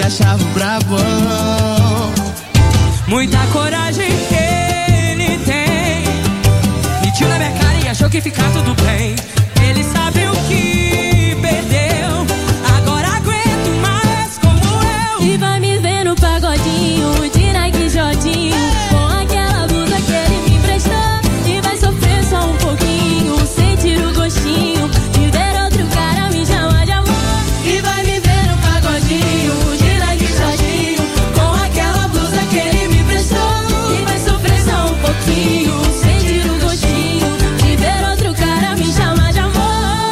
achava brabão. Muita coragem ele tem, mentiu na minha cara e achou que fica tudo bem. Ele sabe o que perdeu, agora aguento mais como eu. E vai me ver no pagodinho de Nike Jodinho, com aquela blusa que ele me emprestou. E vai sofrer só um pouquinho, sentir o gostinho de ver outro cara me chamar de amor. E vai me ver no pagodinho de Nike Jodinho, com aquela blusa que ele me emprestou. E vai sofrer só um pouquinho, sentir o gostinho de ver outro cara me chamar de amor.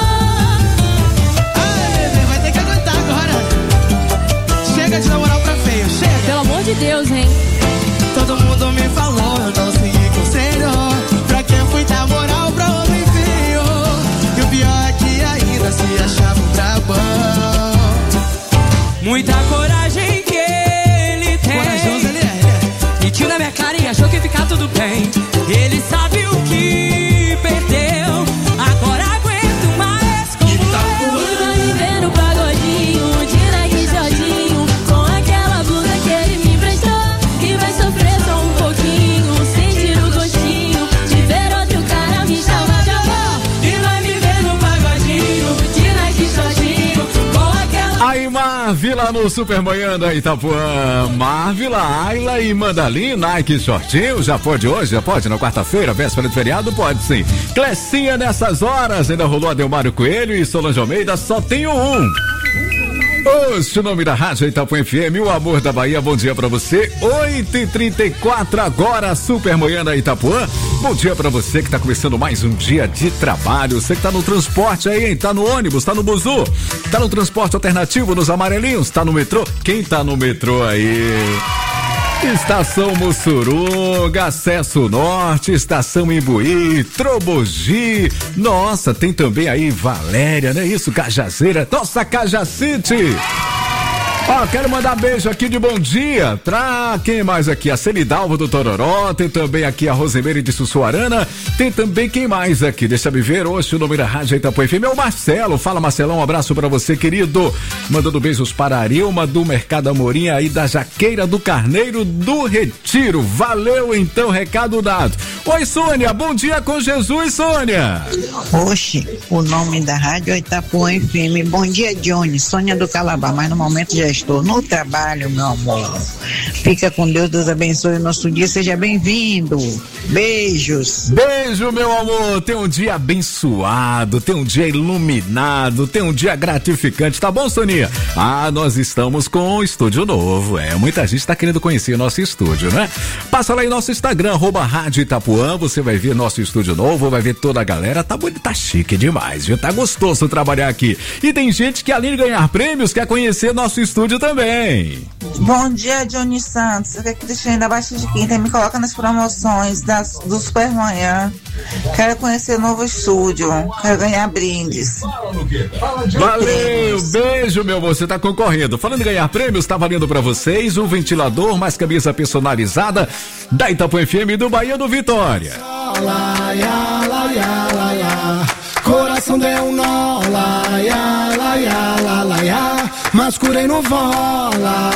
Ai, bebê, vai ter que aguentar agora. Chega de namorar pra feio, chega. Pelo amor de Deus, hein? Todo mundo me falou, eu não segui conselho. Pra quem fui dar moral pra outro enfio. E o pior é que ainda se achava brabão. Muita coragem que ele tem, Corajoso ele é. mentiu na minha cara e achou que fica tudo bem. Ele sabe o que perdeu, agora aguento mais como eu. E vai me ver no pagodinho de Nike Jodinho, com aquela blusa que ele me emprestou. E vai sofrer só um pouquinho, sentir o gostinho de ver outro cara me chamar de amor. E vai me ver no pagodinho De Nike Jodinho, com aquela... Aí, Marvila no Supermanhã da Itapuã. Marvila, Ayla e Mandalim, Nike Shortinho. Já pode hoje? Já pode? Na quarta-feira, véspera de feriado? Pode sim. Clecinha nessas horas. Ainda rolou Adelmário Coelho e Solange Almeida. Só tenho um. Hoje, o nome da Rádio Itapuã FM, o amor da Bahia. Bom dia pra você. 8h34 agora, Supermanhã da Itapuã. Bom dia pra você que tá começando mais um dia de trabalho. Você que tá no transporte aí, hein? Tá no ônibus, tá no buzu, tá no transporte alternativo, nos amarelinhos, tá no metrô. Quem tá no metrô aí? Estação Mussurunga, Acesso Norte, Estação Imbuí, Trobogi. Nossa, tem também aí Valéria, não é isso? Cajazeira, nossa Cajacite. Ó, quero mandar beijo aqui de bom dia pra quem mais aqui? A Celidalva do Tororó, tem também aqui a Rosemeire de Sussuarana, tem também quem mais aqui? Deixa eu ver, hoje o nome da Rádio Itapuã FM é o Marcelo. Fala, Marcelão, um abraço pra você, querido. Mandando beijos para a Arilma do Mercado Amorim aí da Jaqueira do Carneiro do Retiro. Valeu, então, recado dado. Oi, Sônia, bom dia com Jesus, Sônia. Oxe, o nome da Rádio é Itapuã FM. Bom dia, Johnny, Sônia do Calabar, mas no momento já estou no trabalho, meu amor. Fica com Deus, Deus abençoe o nosso dia, seja bem-vindo. Beijos. Beijo, meu amor. Tem um dia abençoado, tem um dia iluminado, tem um dia gratificante, tá bom, Soninha? Ah, nós estamos com um estúdio novo, muita gente tá querendo conhecer o nosso estúdio, né? Passa lá em nosso Instagram, @Rádio Itapuã, você vai ver nosso estúdio novo, vai ver toda a galera, tá bonito, tá chique demais, viu? Tá gostoso trabalhar aqui. E tem gente que, além de ganhar prêmios, quer conhecer nosso estúdio também. Bom dia, Johnny Santos. Eu quero que deixe ainda abaixo de quinta e me coloca nas promoções do Supermanhã. Quero conhecer o novo estúdio. Quero ganhar brindes. Valeu, beijo, meu amor. Você tá concorrendo. Falando em ganhar prêmios, tá valendo pra vocês um ventilador mais camisa personalizada da Itapuã FM do Bahia do Vitória. Coração deu um nó, mas curei no vó,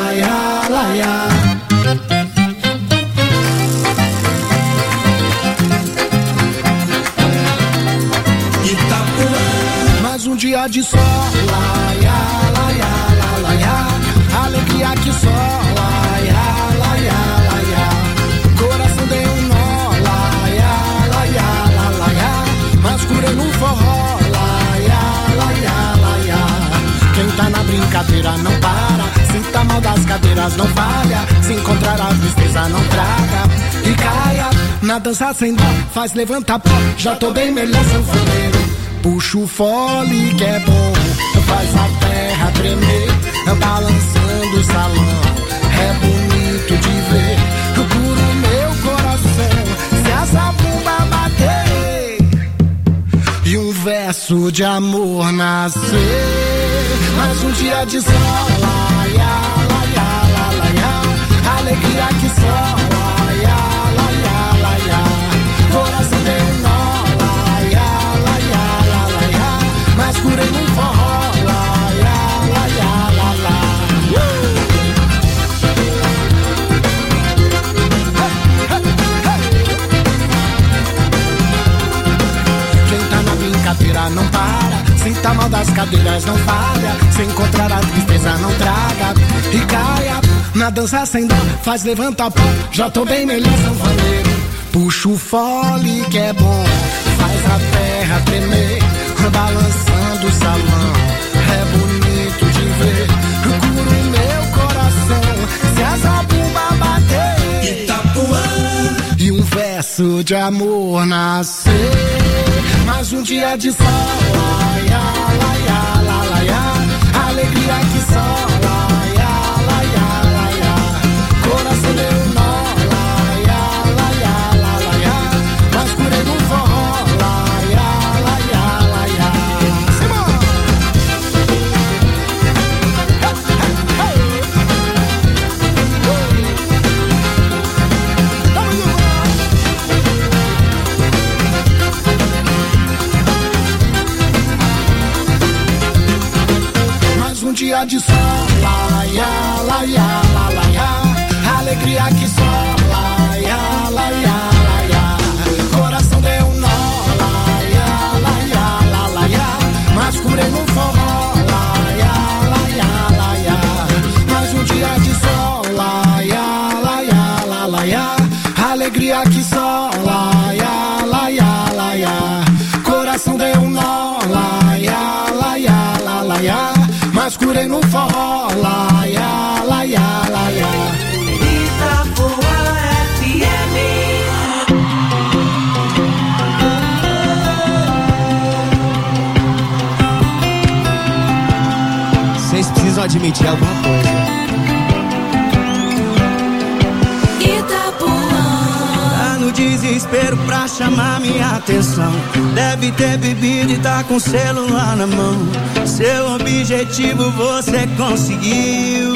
mais um dia de sol, alegria que só, coração deu um nó, mas curei no forró, quem tá na brincadeira não para, se tá mal das cadeiras não falha, se encontrar a tristeza não traga e caia, na dança sem dó, faz levantar pó, já tô bem melhor sanfoneiro, puxa o fole que é bom, faz a terra tremer, balançando o salão, é bonito de ver, por o meu coração, se essa bomba bater, e um verso de amor nascer. Mais um dia de sol, alegria que só, coração deu um nó, mas curei no forró, para. Sinta mal das cadeiras, não falha. Se encontrar a tristeza, não traga. E caia na dança sem dó, faz levanta pó. Já tô bem melhor, sanfoneiro. Puxa o fole que é bom, faz a terra tremer, balançando o salão. É bonito de ver, cura o meu coração. Se a zabumba bater, Itapuã, e um verso de amor nascer. Mais um dia de sol, laia, laia, laia, laia. Alegria que só, laia, laia, laia. Coração deu nó, laia, laia, laia, laia. Mas curei no forró, laia, laia, laia. Simão! Um dia de sol, laia, laia, laia. Alegria que só, laia, laia, laia. Coração deu um nó, laia, laia, laia. Mas curei no forró, laia, laia, laia. Mais um dia de sol, laia, laia, laia. Alegria que só, laia, laia, laia. Coração deu um nó, laia, laia, laia. Mas curei no forró, laia, laia, laia. Itapuã FM. Vocês precisam admitir alguma coisa. Itapuã. No desespero pra chamar minha atenção, deve ter bebido e tá com o celular na mão. Seu objetivo você conseguiu.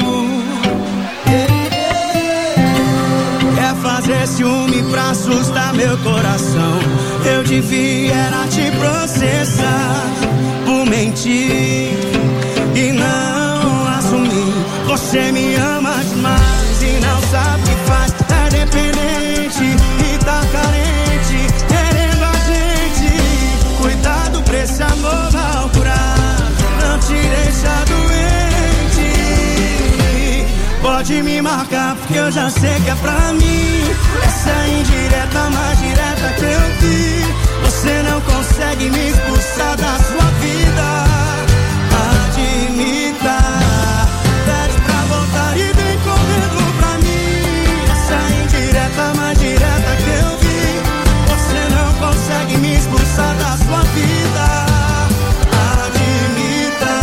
Quer fazer ciúme pra assustar meu coração. Eu devia era te processar por mentir e não assumir. Você me ama demais e não sabe o que faz. É dependente e tá carente, querendo a gente. Cuidado pra esse amor mal curado, não te deixa doente. Pode me marcar porque eu já sei que é pra mim. Essa é indireta, mais direta que eu vi. Você não consegue me expulsar da sua vida. Admita, pede pra voltar e vem correndo pra mim. Essa é indireta, mais direta que eu vi. Você não consegue me expulsar da sua vida. Admita.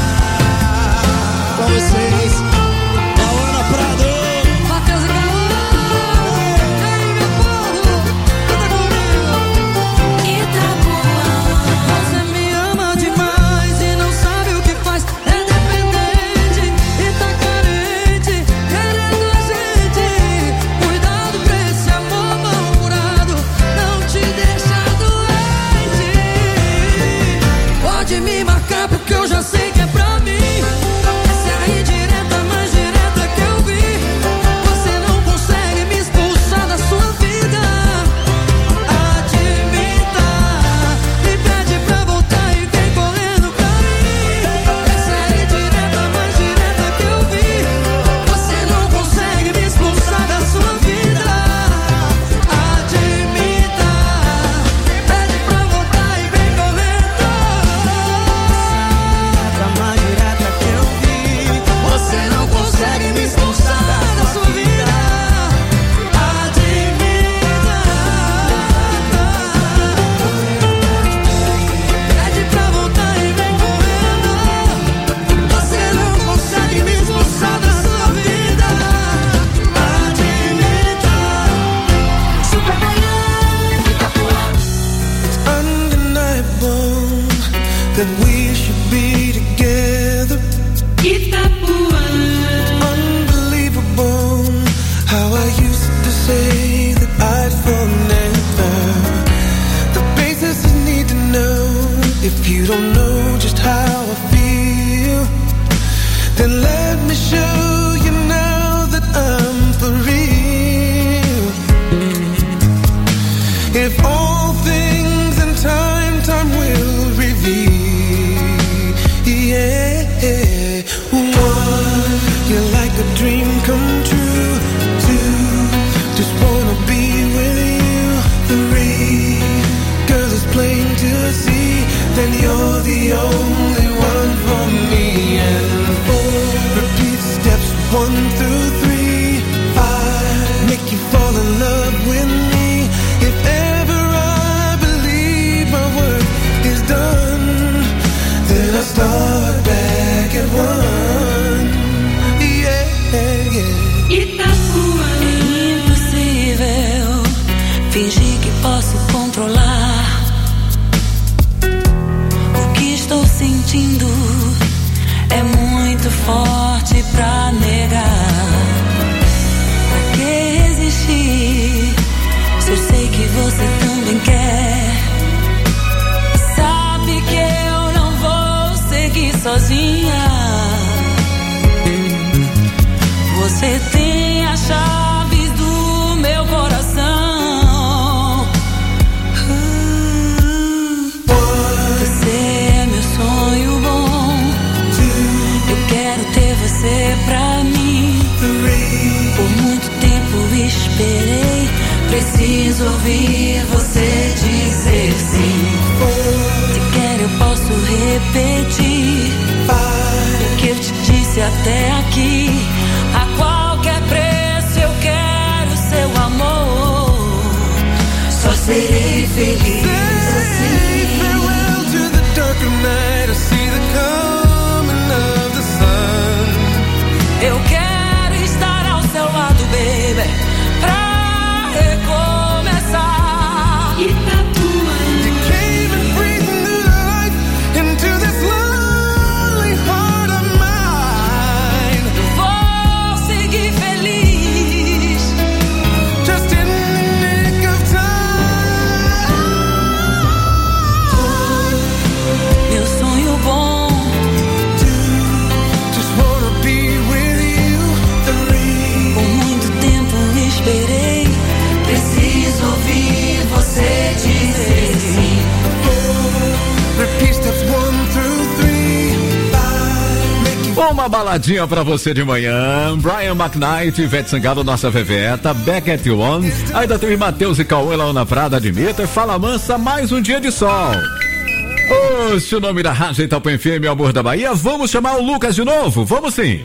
Com vocês, Ana Prado. Matheus e Caô. Ei, meu povo, canta comigo. Itapuã. Você me ama demais e não sabe o que faz. É dependente e tá carente, querendo a gente. Cuidado pra esse amor mal curado, não te deixa doente. Pode me marcar porque eu já sei que é pra mim. Essa é a indireta, mais direta que eu vi. Você não consegue me expulsar da sua vida. Admita, me pede pra voltar e vem correndo pra mim. Essa é a indireta, mais direta que eu vi. Você não consegue me expulsar da sua vida. Admita, pede pra voltar e vem correndo. Essa mais direta que eu vi. Você não consegue me expulsar da sua vida. Admita, pede pra voltar e vem correndo. Você não consegue me expulsar da sua vida. Admita. It's undeniable that we should be together. Unbelievable how I used to say that I'd fall never. The basics I need to know. If you don't know just how I feel, then let me show you now that I'm for real. If all things in time will reveal. the only one for me. And 4, repeat steps 1 through 3, 5, make you fall in love with me. If ever I believe my work is done, then I start back at 1. Yeah, yeah. Itapuã. É impossível fingir que posso controlar o que estou sentindo. É muito forte pra negar. Pra que resistir se eu sei que você também quer? Sabe que eu não vou seguir sozinha. Você tem as chaves do meu coração. Você é meu sonho bom. Eu quero ter você pra mim. Por muito tempo esperei. Preciso ouvir você dizer sim. Se quer eu posso repetir o que eu te disse até aqui. A qualquer preço eu quero seu amor. Só serei feliz assim. Farewell to the darker night. I see the coming of the sun. Eu quero estar ao seu lado, baby, pra recomeçar. Itapuã. You came and breathed new life into this lonely heart of mine. Vou seguir feliz. Just in the nick of time. Meu sonho bom. Just wanna be with you. 3, Por muito tempo esperei. Preciso ouvir você dizer sim. 4, repeat steps 1 through 3, 5, make you Uma baladinha pra você de manhã. Brian McKnight, Ivete Sangalo, nossa Veveta, Back at You On. Ainda tem Matheus e Cauê lá na Prada, Admita. Fala Mansa, mais um dia de sol. Oxe, o nome da rádio Itapuã FM, meu amor da Bahia. Vamos chamar o Lucas de novo? Vamos sim.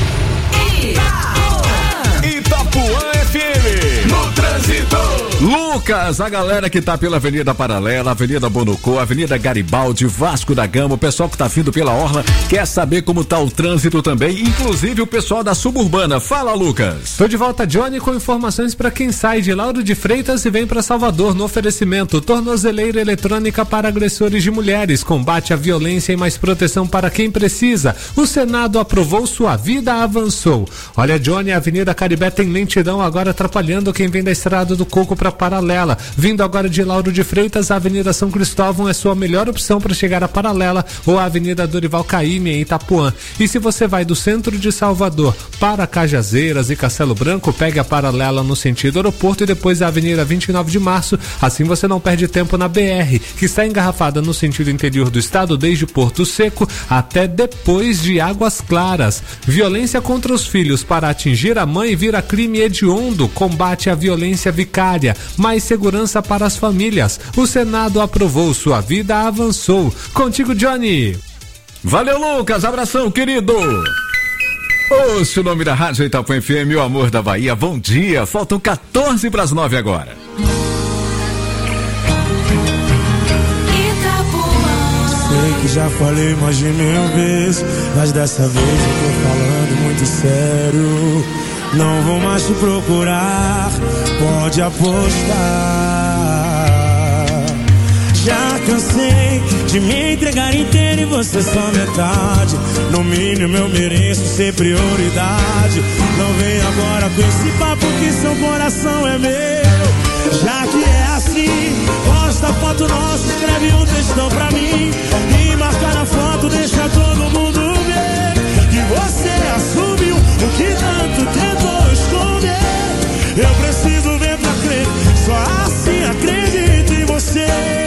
Itapuã FM. No trânsito. Lucas, a galera que tá pela Avenida Paralela, Avenida Bonocô, Avenida Garibaldi, Vasco da Gama, o pessoal que tá vindo pela Orla quer saber como tá o trânsito também, inclusive o pessoal da Suburbana. Fala, Lucas. Tô de volta, Johnny, com informações para quem sai de Lauro de Freitas e vem para Salvador no oferecimento tornozeleira eletrônica para agressores de mulheres, combate à violência e mais proteção para quem precisa. O Senado aprovou, sua vida avançou. Olha, Johnny, a Avenida Caribé tem lentidão agora atrapalhando quem vem da Estrada do Coco para Paralela. Vindo agora de Lauro de Freitas, a Avenida São Cristóvão é sua melhor opção para chegar a Paralela, ou a Avenida Dorival Caymmi em Itapuã. E se você vai do centro de Salvador para Cajazeiras e Castelo Branco, pegue a Paralela no sentido aeroporto e depois a Avenida 29 de Março. Assim você não perde tempo na BR, que está engarrafada no sentido interior do estado desde Porto Seco até depois de Águas Claras. Violência contra os filhos para atingir a mãe vira crime hediondo. Combate à violência vicária. Mais segurança para as famílias. O Senado aprovou, sua vida avançou. Contigo, Johnny. Valeu, Lucas. Abração, querido. Ouça o nome da rádio Itapuã FM, meu amor da Bahia. Bom dia. Faltam 14 para as 9 agora. Sei que já falei mais de 1000 vezes, mas dessa vez eu tô falando muito sério. Não vou mais te procurar, pode apostar. Já cansei de me entregar inteiro e você só metade. No mínimo eu mereço ser prioridade. Não vem agora com esse papo que seu coração é meu. Já que é assim, posta a foto nossa, escreve um textão pra mim e marca na foto, deixa todo mundo ver que você assumiu o que tanto tentou esconder. Eu preciso ver pra crer, só assim acredito em você.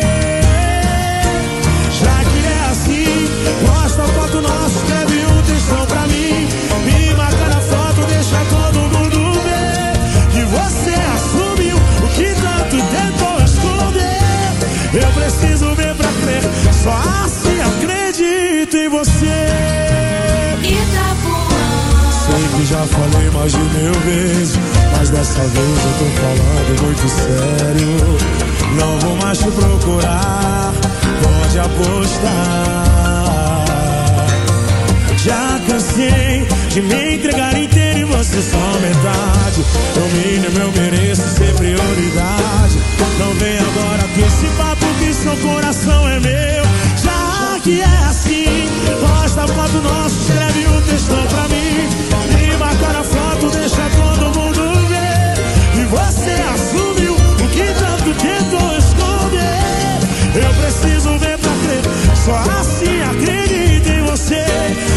Já que é assim, posta a foto nossa, escreve um textão pra mim e marca na foto, deixa todo mundo ver que você assumiu o que tanto tentou esconder. Eu preciso ver pra crer, só assim acredito em você. Sei que já falei mais de 1000 vezes, mas dessa vez eu tô falando muito sério. Não vou mais te procurar, pode apostar. Já cansei de me entregar inteiro e você só metade. No mínimo eu mereço ser prioridade. Não vem agora com esse papo que seu coração é meu. Já que é assim, posta a foto nossa, escreve um textão pra mim. E marca na foto, deixa todo mundo ver. E você assumiu o que tanto tentou esconder. Eu preciso ver pra crer, só assim acredito em você.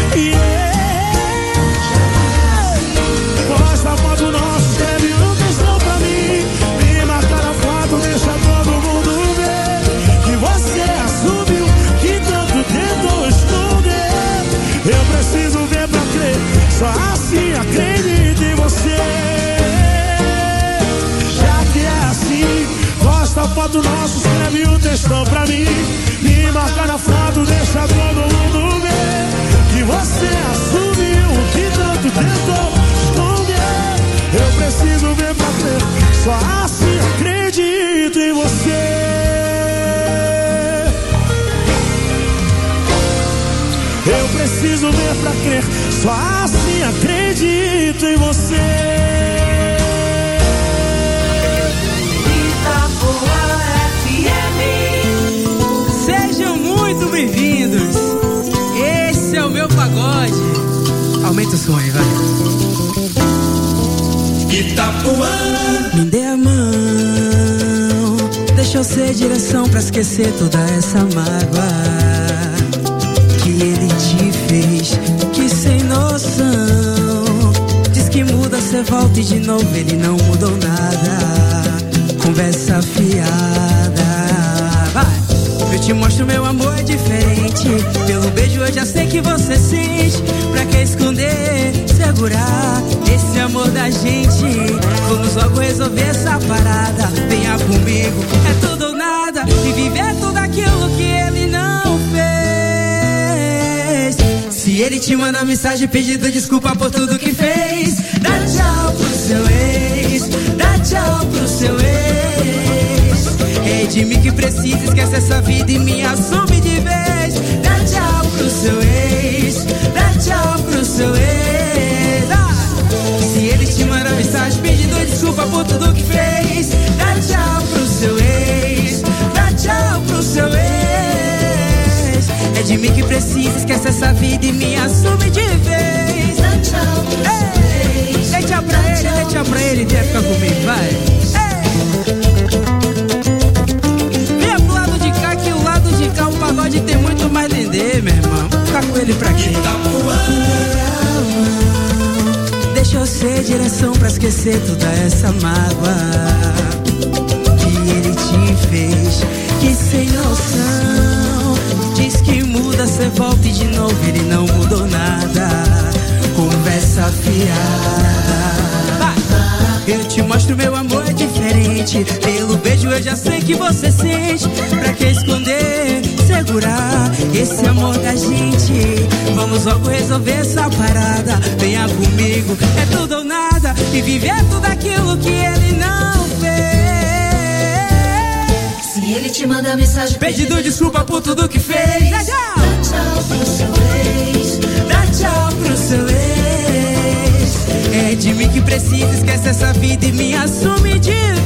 Posta a foto nossa, escreve um textão pra mim. E marca na foto, deixa todo mundo ver. Que você assumiu que tanto tentou esconder. Eu preciso ver pra crer, só assim acredito em você. Já que é assim, posta a foto nossa, escreve um textão pra mim. Me marca na foto, deixa todo mundo ver. Que você assumiu o que tanto tentou esconder. Eu preciso ver pra crer, só assim acredito em você. Eu preciso ver pra crer, só assim acredito em você. Itapuã FM. Sejam muito bem-vindos. Esse é o meu pagode. Aumenta o som aí, vai. Itapuã. Me dê a mão, deixa eu ser direção pra esquecer toda essa mágoa que ele te fez, que sem noção. Diz que muda, cê volta e de novo ele não mudou nada. Conversa fiada. Vai! Eu te mostro meu amor é diferente. Pelo beijo eu já sei que você sente. Pra que esconder, segurar esse amor da gente? Vamos logo resolver essa parada. Venha comigo, é tudo ou nada. E viver tudo aquilo que ele não fez. Se ele te manda mensagem pedindo desculpa por tudo que fez, dá tchau pro seu ex, dá tchau pro seu ex. É de mim que precisa, esquece essa vida e me assume de vez. Dá tchau pro seu ex, dá tchau pro seu ex. Se ele te manda mensagem pedindo desculpa por tudo que fez, dá tchau pro seu ex, dá tchau pro seu ex. É de mim que precisa, esquece essa vida e me assume de vez. Dá tchau pro seu ex, dê tchau pra ele, dê tchau pra ele, quer ficar comigo, vai. O pagode tem muito mais dendê, meu irmão. Ficar com ele pra quê? Deixa eu ser direção pra esquecer toda essa mágoa que ele te fez, que sem noção. Diz que muda, cê volta e de novo ele não mudou nada. Conversa fiada. Eu te mostro meu amor é diferente. Pelo beijo eu já sei que você sente. Pra que esconder, segurar esse amor da gente? Vamos logo resolver essa parada. Venha comigo, é tudo ou nada. E viver tudo aquilo que ele não fez. Se ele te manda mensagem pedindo desculpa por tudo que fez, dá tchau pro seu ex, dá tchau pro seu ex. É de mim que precisa, esquece essa vida e me assume de vez.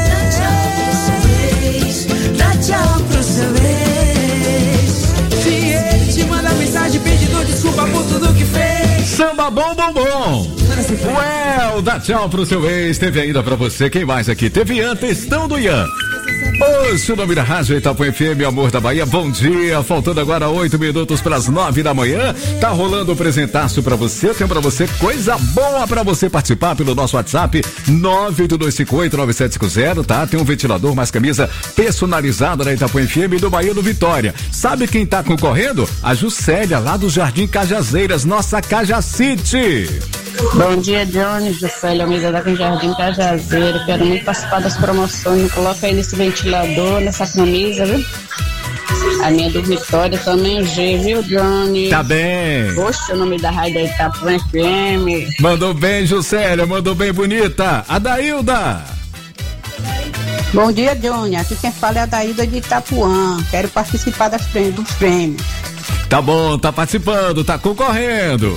Dá tchau pro seu ex. Se ele te manda mensagem pedindo desculpa por tudo que fez. Samba bom, bom, bom. Well, dá tchau pro seu ex. Teve ainda pra você, quem mais aqui? Teve Ian, textão do Ian. Ouça o nome da Rádio Itapuã FM, Amor da Bahia, bom dia, faltando agora 8 minutos para as 9 da manhã, tá rolando o presentaço pra você, tem pra você coisa boa pra você participar pelo nosso WhatsApp 982589750, tá? Tem um ventilador mais camisa personalizada da Itapuã FM do Bahia do Vitória. Sabe quem tá concorrendo? A Juscelia, lá do Jardim Cajazeiras, nossa Cajacite. Bom dia, Johnny, Juscelia Almeida da Jardim Cajazeiro. Quero muito participar das promoções. Coloca aí nesse ventilador, nessa camisa, viu? A minha do Vitória também, G, viu, Johnny? Tá bem. Poxa, o nome da rádio é Itapuã FM. Mandou bem, Juscelia, mandou bem, bonita. Adailda. Bom dia, Johnny. Aqui quem fala é a Daída de Itapuã. Quero participar dos prêmios. Tá bom, tá participando, tá concorrendo.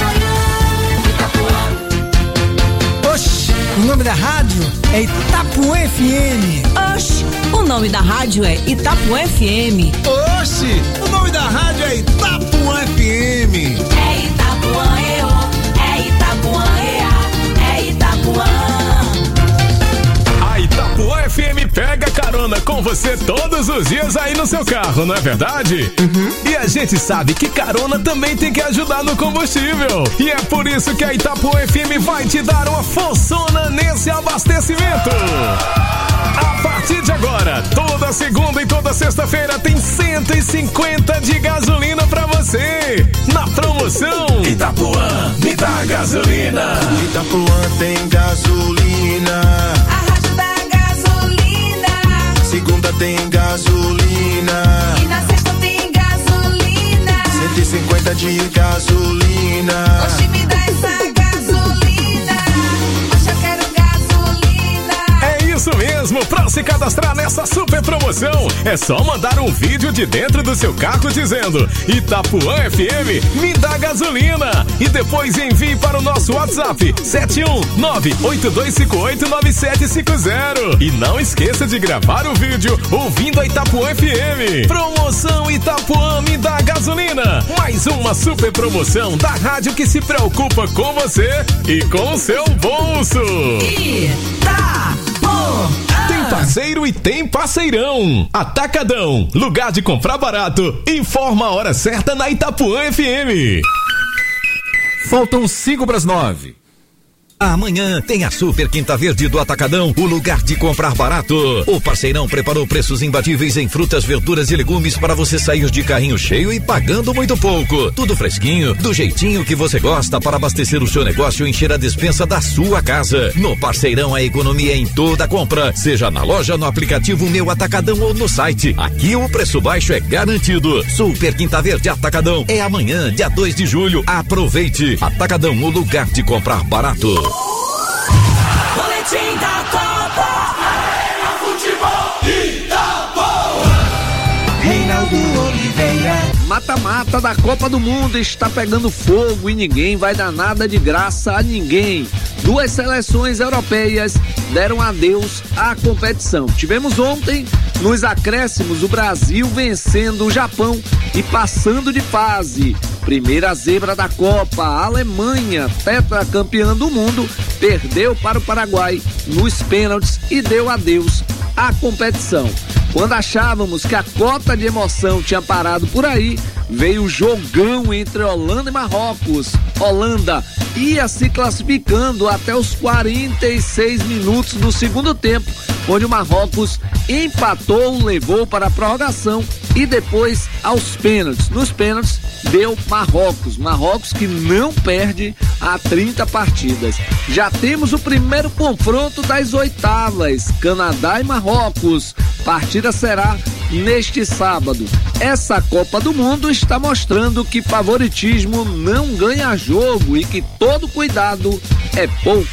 Oxi, o nome da rádio é Itapuã FM. Oxi, o nome da rádio é Itapuã FM. Oxi, o nome da rádio é Itapuã FM. É Itapuã, é Itapuã, é Itapuã. A Itapuã FM pega carona com você todos os dias aí no seu carro, não é verdade? E a gente sabe que carona também tem que ajudar no combustível. E é por isso que a Itapuã FM vai te dar uma forçona nesse abastecimento. A partir de agora, toda segunda e toda sexta-feira tem 150 de gasolina pra você. Na promoção Itapuã, me dá gasolina. Itapuã tem gasolina. A rádio da gasolina. Segunda tem gasolina. E na sexta tem gasolina. 150 de gasolina. Oxi, me dá essa gasolina. Oxi, eu quero gasolina. É isso mesmo, pra se cadastrar nessa super promoção, é só mandar um vídeo de dentro do seu carro dizendo Itapuã FM, me dá gasolina. E depois envie para o nosso WhatsApp 71982589750. E não esqueça de gravar o vídeo ouvindo a Itapuã FM. Promoção Itapuã, me dá gasolina. Mais uma super promoção da rádio que se preocupa com você e com o seu bolso. Tem parceiro e tem parceirão. Atacadão, lugar de comprar barato. Informa a hora certa na Itapuã FM. Faltam 5:09. Amanhã tem a Super Quinta Verde do Atacadão, o lugar de comprar barato. O parceirão preparou preços imbatíveis em frutas, verduras e legumes para você sair de carrinho cheio e pagando muito pouco. Tudo fresquinho, do jeitinho que você gosta para abastecer o seu negócio e encher a despensa da sua casa. No parceirão a economia em toda a compra, seja na loja, no aplicativo Meu Atacadão ou no site. Aqui o preço baixo é garantido. Super Quinta Verde Atacadão é amanhã, dia 2 de julho. Aproveite. Atacadão, o lugar de comprar barato. Boletim da Copa. Futebol Itapuã. Reinaldo Oliveira. Mata-mata da Copa do Mundo está pegando fogo e ninguém vai dar nada de graça a ninguém. 2 seleções europeias deram adeus à competição. Tivemos ontem, nos acréscimos, o Brasil vencendo o Japão e passando de fase. Primeira zebra da Copa, a Alemanha, tetracampeã do mundo, perdeu para o Paraguai nos pênaltis e deu adeus à competição. Quando achávamos que a cota de emoção tinha parado por aí, veio o jogão entre Holanda e Marrocos. Holanda ia se classificando até os 46 minutos do segundo tempo, onde o Marrocos empatou, levou para a prorrogação e depois aos pênaltis. Nos pênaltis deu Marrocos. Marrocos que não perde há 30 partidas. Já temos o primeiro confronto das oitavas, Canadá e Marrocos. Partida será neste sábado. Essa Copa do Mundo está mostrando que favoritismo não ganha jogo e que todo cuidado é pouco.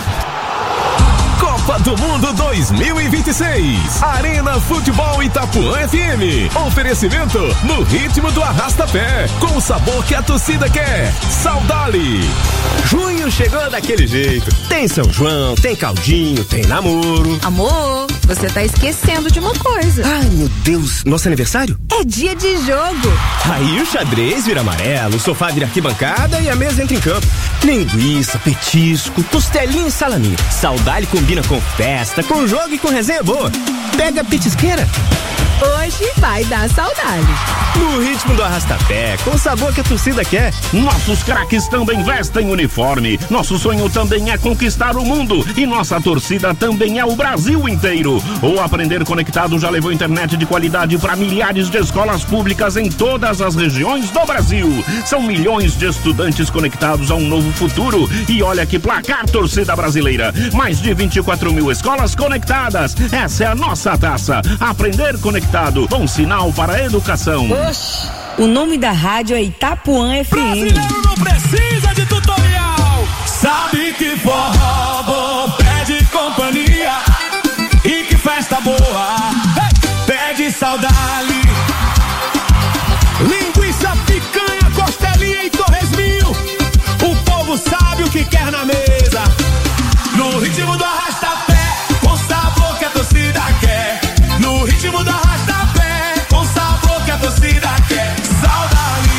Copa do Mundo 2026. Arena Futebol Itapuã FM. Oferecimento no ritmo do arrasta-pé, com o sabor que a torcida quer. Saudade. Junho chegou daquele jeito. Tem São João, tem caldinho, tem namoro. Amor, você tá esquecendo de uma coisa. Ai, meu Deus, nosso aniversário? É dia de jogo. Aí o xadrez vira amarelo, o sofá vira arquibancada e a mesa entra em campo. Linguiça, petisco, costelinha e salaminho. Saudade combina com festa, com jogo e com resenha boa. Pega a petisqueira. Hoje vai dar saudade. No ritmo do arrastapé, com o sabor que a torcida quer. Nossos craques também vestem uniforme. Nosso sonho também é conquistar o mundo. E nossa torcida também é o Brasil inteiro. O Aprender Conectado já levou internet de qualidade para milhares de escolas públicas em todas as regiões do Brasil. São milhões de estudantes conectados a um novo futuro. E olha que placar, torcida brasileira. Mais de 24 mil escolas conectadas. Essa é a nossa taça. Aprender Conectado conectado, bom sinal para a educação. Oxe, o nome da rádio é Itapuã FM. Brasileiro não precisa de tutorial. Sabe que forró bom pede companhia e que festa boa pede saudade. Linguiça, picanha, costelinha e torresminho. O povo sabe o que quer na mesa. No ritmo do arrasta-pé, com sabor que a torcida quer. No ritmo do arrasta-pé, com sabor que a torcida quer. Saudade.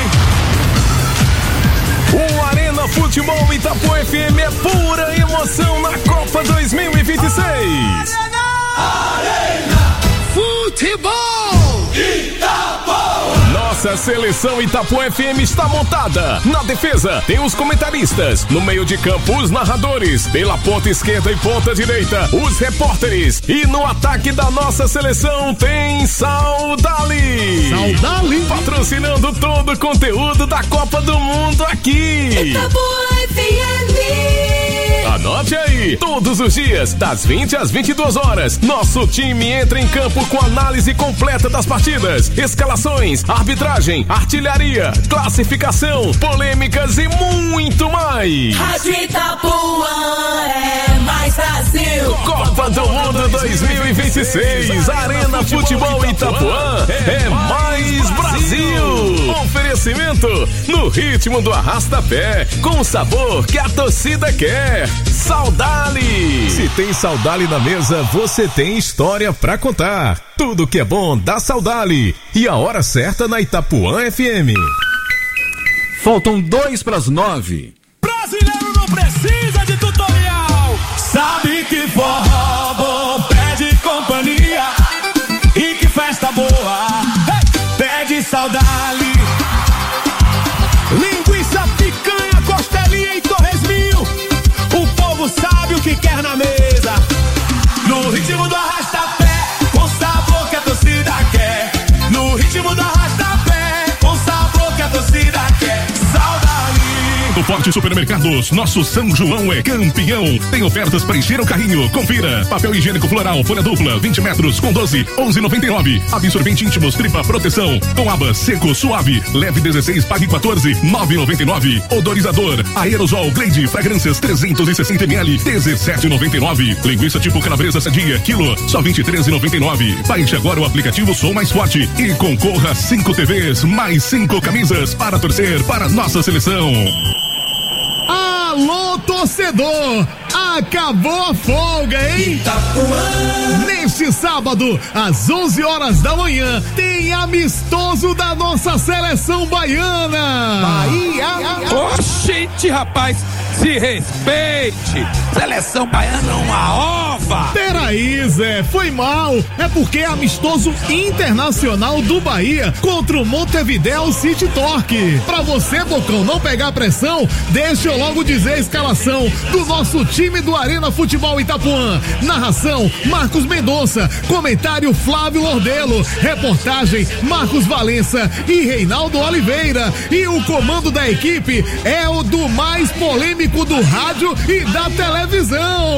O Arena Futebol Itapuã FM é pura emoção na Copa 2026. Arena Futebol Itapuã. Nossa seleção Itapuã FM está montada. Na defesa tem os comentaristas, no meio de campo os narradores, pela ponta esquerda e ponta direita os repórteres, e no ataque da nossa seleção tem Saudali. Saudali patrocinando todo o conteúdo da Copa do Mundo aqui. Itapuã FM. Anote aí, todos os dias, das 20 às 22 horas, nosso time entra em campo com análise completa das partidas, escalações, arbitragem, artilharia, classificação, polêmicas e muito mais. Rádio Itapuã é mais Brasil. Copa do Mundo 2026, Arena Futebol Itapuã é mais Brasil. Oferecimento no ritmo do arrasta-pé, com o sabor que a torcida quer. Saudali. Se tem Saudali na mesa, você tem história pra contar. Tudo que é bom dá Saudali. E a hora certa na Itapuã FM. Faltam 8:09. Brasileiro não precisa de tutorial. Sabe que forró bom pede companhia e que festa boa pede saudade. Linguiça, picanha, costelinha e torresminho. O povo sabe o que quer na mesa. No ritmo do arrasta-pé, com sabor que a torcida quer. No ritmo do arrasta-pé, com sabor que a torcida quer. Saudade. Do Forte Supermercados, nosso São João é campeão. Tem ofertas para encher o carrinho. Confira. Papel higiênico floral, folha dupla, 20 metros com 12, 11,99. Absorvente íntimos, tripa proteção, com aba seco, suave, leve 16, pague 14, 9,99. Odorizador, aerosol, Glade, fragrâncias 360 ml, 17,99. Linguiça tipo calabresa sadia, quilo, só 23,99. Baixe agora o aplicativo Sou Mais Forte e concorra a 5 TVs, mais 5 camisas para torcer para nossa seleção. Alô, torcedor! Acabou a folga, hein? Itapuã. Neste sábado, às 11 horas da manhã, tem amistoso da nossa seleção baiana. Bahia. Oxente, rapaz, se respeite. Seleção baiana é uma ova. Peraí, Zé, foi mal. É porque é amistoso internacional do Bahia contra o Montevideo City Torque. Pra você, Bocão, não pegar pressão, deixa eu logo dizer a escalação do nosso time do Arena Futebol Itapuã. Narração, Marcos Mendonça. Comentário, Flávio Lordelo. Reportagem, Marcos Valença e Reinaldo Oliveira. E o comando da equipe é o do mais polêmico do rádio e da televisão.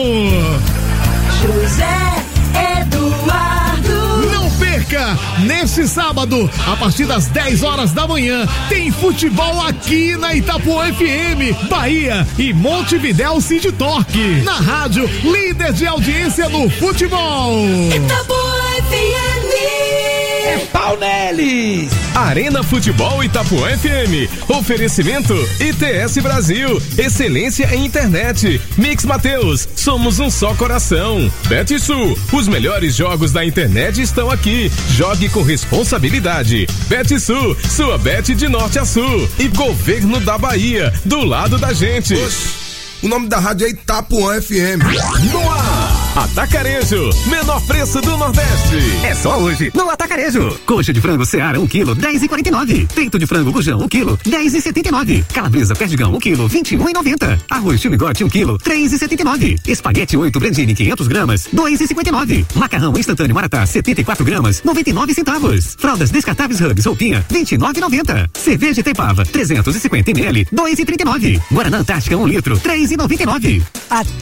José Eduardo. Não perca! Neste sábado, a partir das 10 horas da manhã, tem futebol aqui na Itapuã FM, Bahia e Montevideo City Torque. Na rádio, líder de audiência no futebol. Itapuã FM. É pau neles! Arena Futebol Itapuã FM. Oferecimento ITS Brasil. Excelência em internet. Mix Mateus. Somos um só coração. BetSul. Os melhores jogos da internet estão aqui. Jogue com responsabilidade. BetSul. Sua bet de norte a sul. E Governo da Bahia. Do lado da gente. O nome da rádio é Itapuã FM. No ar. Atacarejo, menor preço do Nordeste. É só hoje no Atacarejo. Coxa de frango Seara 1 kg, 10,49. Peito de frango Gujão 1 kg, 10,79. Calabresa Perdigão 1 kg, 21,90. Arroz Chimigote 1 kg, 3,79. Espaguete 8 Brandini 500 gramas, 2,59. Macarrão instantâneo Maratá 74 gramas, 99 centavos. Fraldas descartáveis Hubs Roupinha 29,90. Cerveja Itaipava 350 ml, 2,39. Guaraná Antártica 1 litro, 3,99.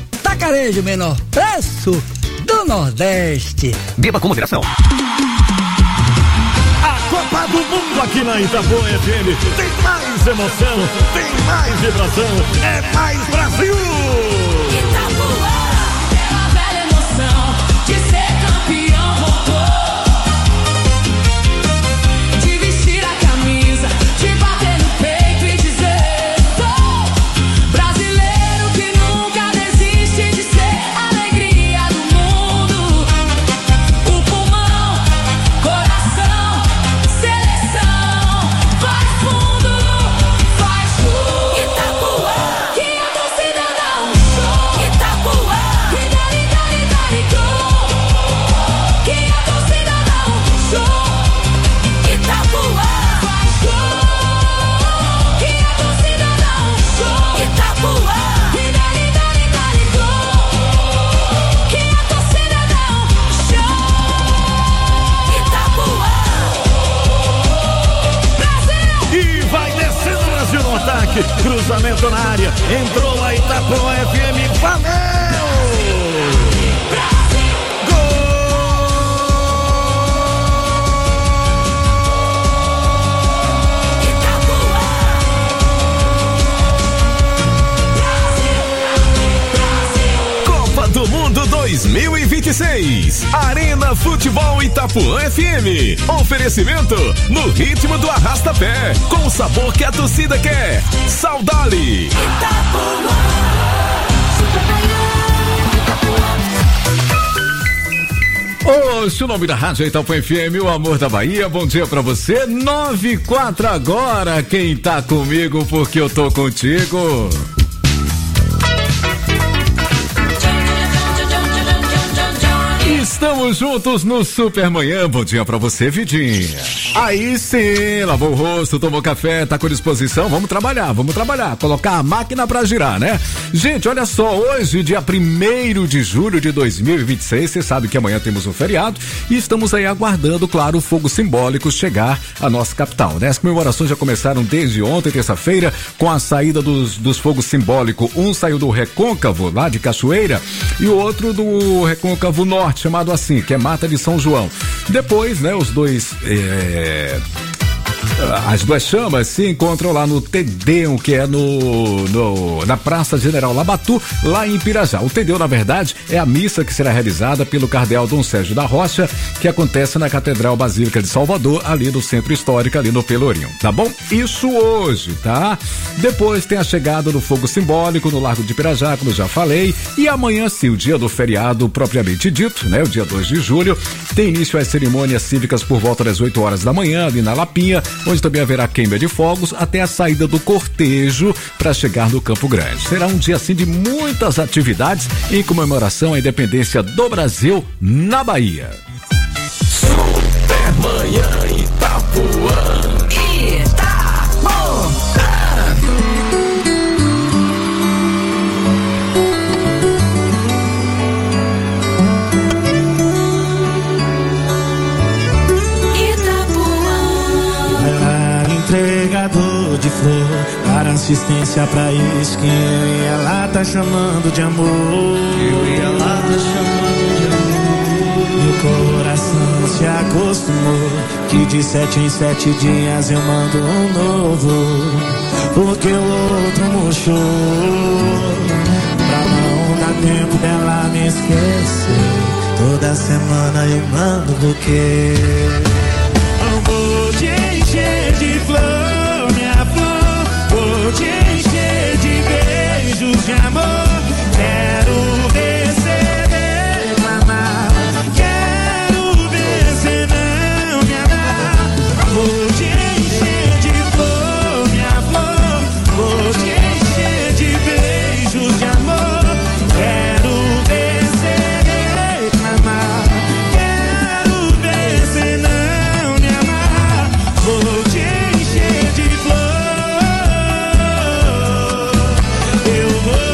Atacarejo, menor preço do Nordeste. Beba com moderação. Copa do Mundo aqui na Itapuã FM. Tem mais emoção, tem mais vibração, é mais Brasil! Itapuã, aquela velha emoção de ser campeão voltou. De vestir a camisa, de bater no peito e dizer: sou brasileiro que nunca desiste de ser a alegria do mundo. O pulmão, coração, seleção, faz fundo, faz tudo. Itapuã, que a torcida dá um show. Itapuã, que dali, dali, dali, gol. Que a torcida dá um show. Itapuã, faz gol. Que a torcida dá um show. Itapuã, que dali, dali, dali, gol. Que a torcida dá um show. Itapuã, Brasil. E vai descendo o Brasil no ataque. Cruzamento na área. Entrou a Itapuã FM. Valeu! Copa do Mundo 2026. Arena Futebol Itapuã FM. Oferecimento no ritmo do arrasta-pé. Com o sabor que a torcida quer. Saudade. O nome da rádio Itapuã FM, o amor da Bahia. Bom dia pra você. 9:04 agora. Quem tá comigo porque eu tô contigo. Estamos juntos no Supermanhã. Bom dia pra você, Vidinha. Aí sim, lavou o rosto, tomou café, tá com disposição. Vamos trabalhar, colocar a máquina pra girar, né? Gente, olha só, hoje, dia 1º de julho de 2026, você sabe que amanhã temos um feriado e estamos aí aguardando, claro, o fogo simbólico chegar à nossa capital, né? As comemorações já começaram desde ontem, terça-feira, com a saída dos fogos simbólicos. Um saiu do Recôncavo, lá de Cachoeira, e o outro do Recôncavo Norte, chamado assim, que é Mata de São João. Depois, né, os dois as duas chamas se encontram lá no Tedeu, que é na Praça General Labatu, lá em Pirajá. O Tedeu, na verdade, é a missa que será realizada pelo cardeal Dom Sérgio da Rocha, que acontece na Catedral Basílica de Salvador, ali no Centro Histórico, ali no Pelourinho, tá bom? Isso hoje, tá? Depois tem a chegada do fogo simbólico no Largo de Pirajá, como eu já falei, e amanhã sim, o dia do feriado propriamente dito, né? O dia 2 de julho, tem início as cerimônias cívicas por volta das 8 horas da manhã, ali na Lapinha, onde também haverá queima de fogos até a saída do cortejo para chegar no Campo Grande. Será um dia assim de muitas atividades em comemoração à independência do Brasil na Bahia. Supermanhã Itapuã. Entregador de flor, para assistência pra isso que eu e ela tá chamando de amor. Eu e ela tá chamando de amor. Meu coração se acostumou que de 7 em 7 dias eu mando um novo, porque o outro murchou. Pra não dar tempo dela me esquecer, toda semana eu mando buquê. Vou te encher de flor, minha flor. Vou te encher de beijos de amor. Quero ver cê reclamar. Quero ver cê não me amar. Vou te encher de flor, minha flor. Vou te encher de beijos de amor. Quero ver cê reclamar. Quero ver cê não me amar. Vou te encher de flor. Eu vou.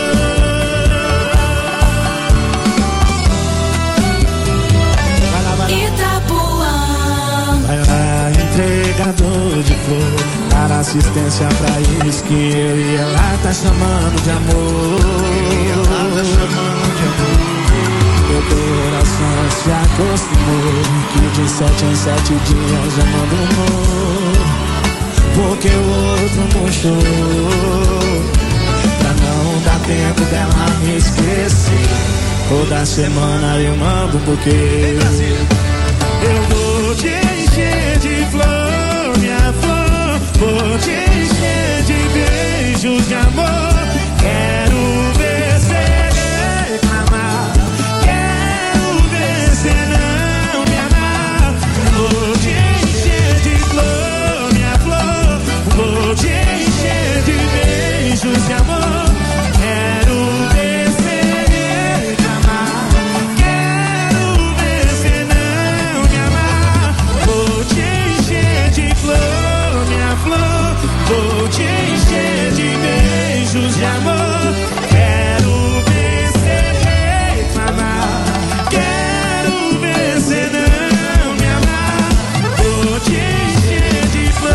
Itapuã. Vai lá, entregador de flor, para assistência pra isso que eu e ela tá chamando de amor. meu coração se acostumou que de 7 em 7 dias eu mando amor, porque o outro murchou. Pra não dar tempo dela me esquecer, toda semana eu mando um buquê. Eu vou te encher de flor, minha flor, vou te encher de beijos de amor. Quero ver cê reclamar, quero ver cê não me amar. Vou te encher de flor, minha flor, vou te encher de beijos de amor. Quero ver cê reclamar, quero ver cê não me amar. Vou te encher de flor, minha flor, vou te encher de beijos de amor. Quero ver cê reclamar, quero ver cê não me amar. Vou te encher de flor,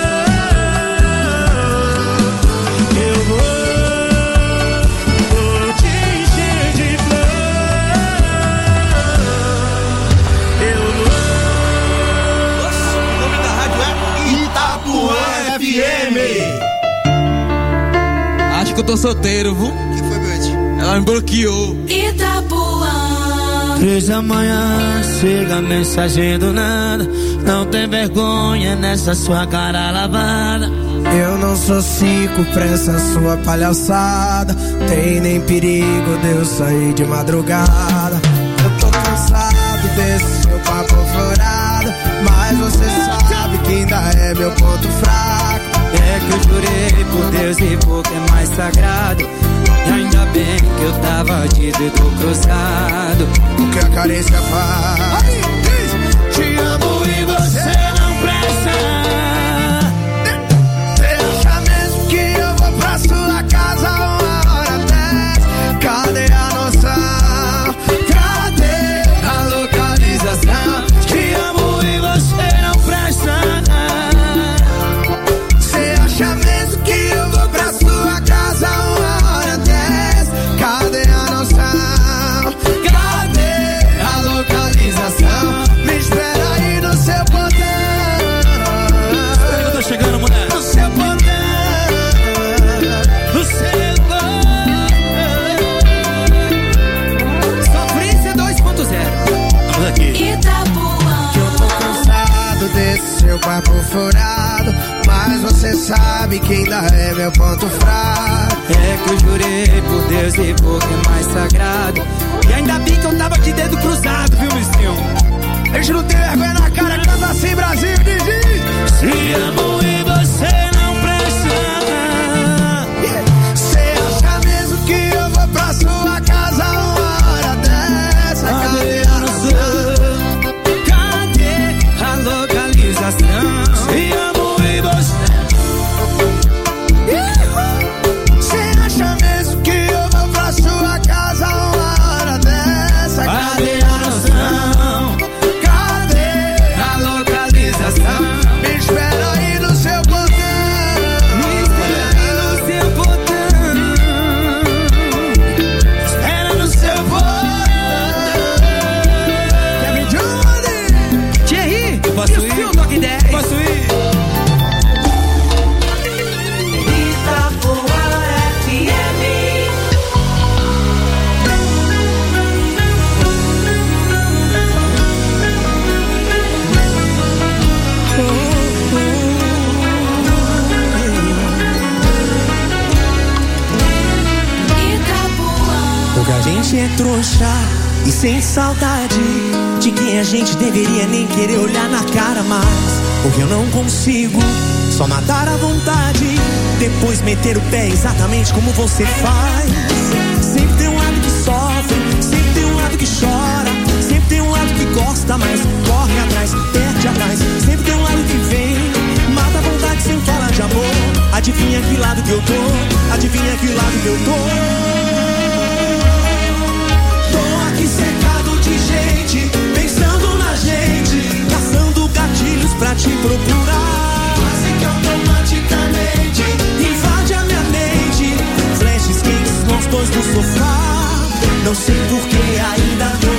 eu vou te encher de flor, eu vou. O nome da rádio é Itapuã FM. Acho que eu tô solteiro, viu? Que foi, Bete? Ela me bloqueou. Itapuã. 3 da manhã, chega a mensagem do nada. Não tem vergonha nessa sua cara lavada. Eu não sou cico pra essa sua palhaçada. Tem nem perigo de eu sair de madrugada. Eu tô cansado desse seu papo furado, mas você sabe que ainda é meu ponto fraco. É que eu jurei por Deus e por que é mais sagrado. E ainda bem que eu tava de dedo cruzado. O que a carência faz? Te amo e você não presta. Você acha mesmo que eu vou pra sua casa 1h10? Cadê a noção? Cadê a localização? Te amo e você não presta. Você acha mesmo que eu vou pra sua casa 1h10? Cadê a noção? Cadê a localização? Me espera aí no seu portão. Eu tô chegando, mulher. No seu portão. No seu Sofrência 2.0. Vamos aqui. Itapuã. Que eu tô cansado desse seu papo furado, mas você sabe que ainda é meu ponto fraco. É que eu jurei por Deus e por que é mais sagrado. E ainda bem que eu tava de dedo cruzado, viu, Luizinho? A gente não tem vergonha na cara, canta assim, Brasil, diz. Te amo e você não presta. Você acha mesmo que eu vou pra sua casa 1h10? Cadê a noção? Cadê a localização? Te amo e você. Você acha mesmo que eu vou pra sua casa 1h10? Cadê a noção? Cadê a localização? Me espera aí no seu portão. Me espera aí no seu portão. Espera no seu portão. Kevin Johnny. Thierry, posso ir? Toque 10. Posso ir? Itapuã FM. Porque a gente é trouxa e sem saudade de quem a gente deveria nem querer olhar na cara mais. Porque eu não consigo só matar a vontade, depois meter o pé exatamente como você faz. Sempre tem um lado que sofre, sempre tem um lado que chora, sempre tem um lado que gosta, mas corre atrás, perde atrás. Sempre tem um lado que vem, mata a vontade sem falar de amor. Adivinha que lado que eu tô? Adivinha que lado que eu tô? Tô aqui cercado de gente, pensando na gente, caçando gatilhos pra te procurar. Quase que automaticamente invade a minha mente, flashes quentes nós dois no sofá. Não sei por que ainda tô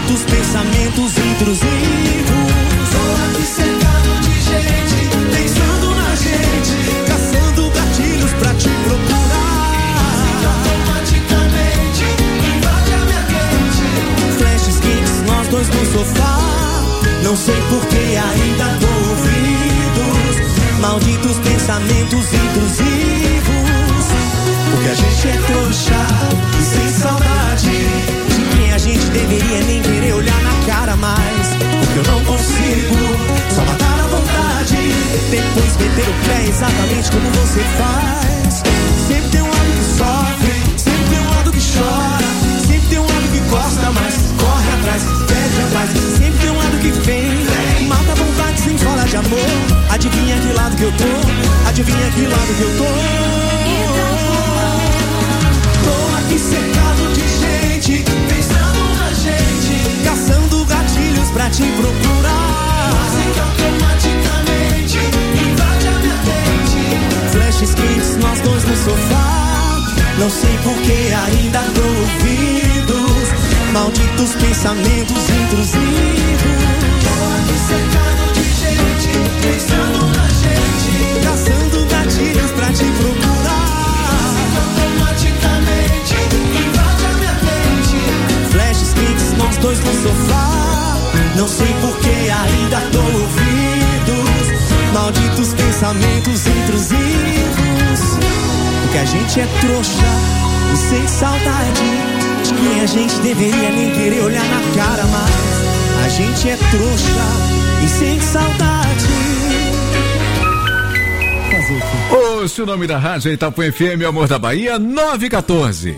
malditos pensamentos intrusivos. Tô aqui cercado de gente, pensando na gente, caçando gatilhos pra te procurar. Automaticamente invade a minha mente. Flashes quentes, nós dois no sofá. Não sei por que ainda dou ouvidos. Malditos pensamentos intrusivos. Porque a gente é trouxa e sem saudade de quem a gente deveria nem querer olhar na cara mais. Porque eu não consigo só matar a vontade, depois meter o pé exatamente como você faz. Sempre tem um lado que sofre, sempre tem um lado que chora, sempre tem um lado que gosta, mas corre atrás, pede a paz. Sempre tem um lado que vem, mata a vontade sem falar de amor. Adivinha que lado que eu tô, adivinha que lado que eu tô. Tô aqui cercado de gente, pensando na gente, caçando gatilhos pra te procurar. Mas que automaticamente invade a minha mente. Flashes quentes, nós dois no sofá. Não sei por que ainda dou ouvidos. Malditos pensamentos intrusivos. Tô aqui cercado de gente, pensando na gente, caçando gatilhos pra te procurar. Automaticamente invade a minha mente. Flashes quentes, nós dois no sofá. Não sei por que ainda dou ouvidos. Malditos pensamentos intrusivos. Porque a gente é trouxa e sem saudade de quem a gente deveria nem querer olhar na cara mais. A gente é trouxa e sem saudade. Ouça o nome da rádio Itapuã FM, Amor da Bahia, 914.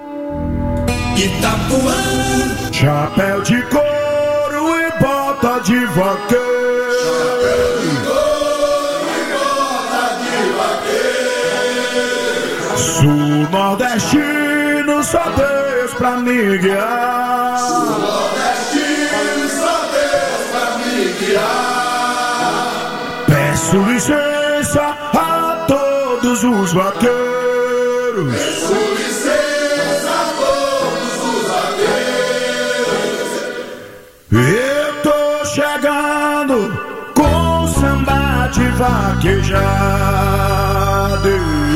Itapuã. Chapéu de couro e bota de vaqueiro. Chapéu de couro e bota de vaqueiro. Sul nordestino, só Deus pra me guiar. Sul nordestino, só Deus pra me guiar. Peço licença a todos os vaqueiros. Peço licença a todos os vaqueiros. Eu tô chegando com samba de vaquejada.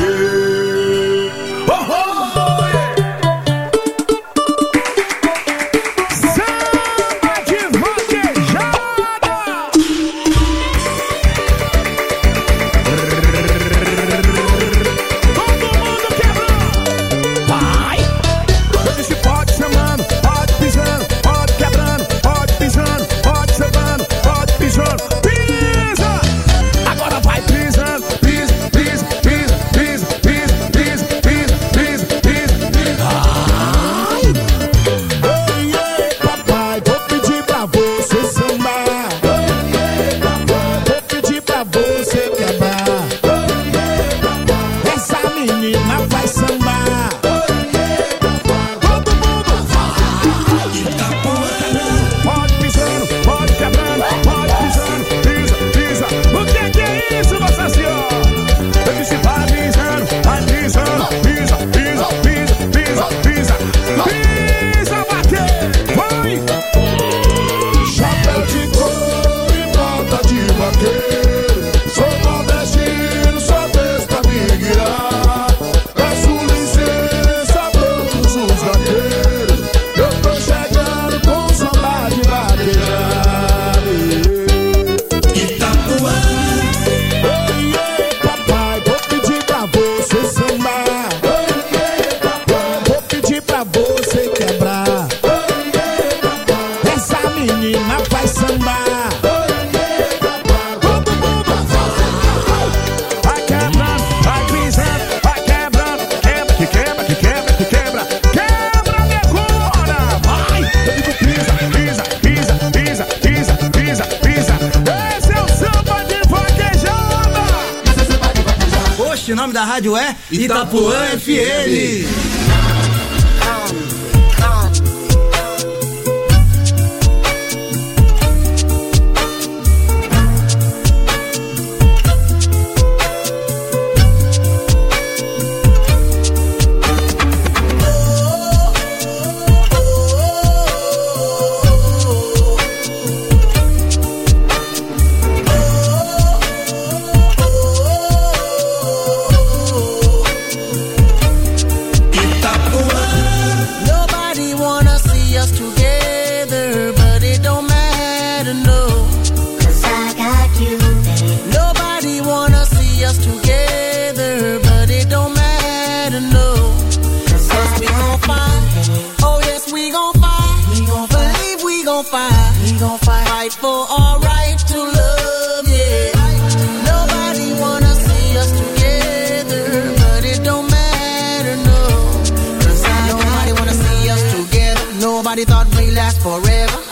O nome da rádio é Itapuã FM.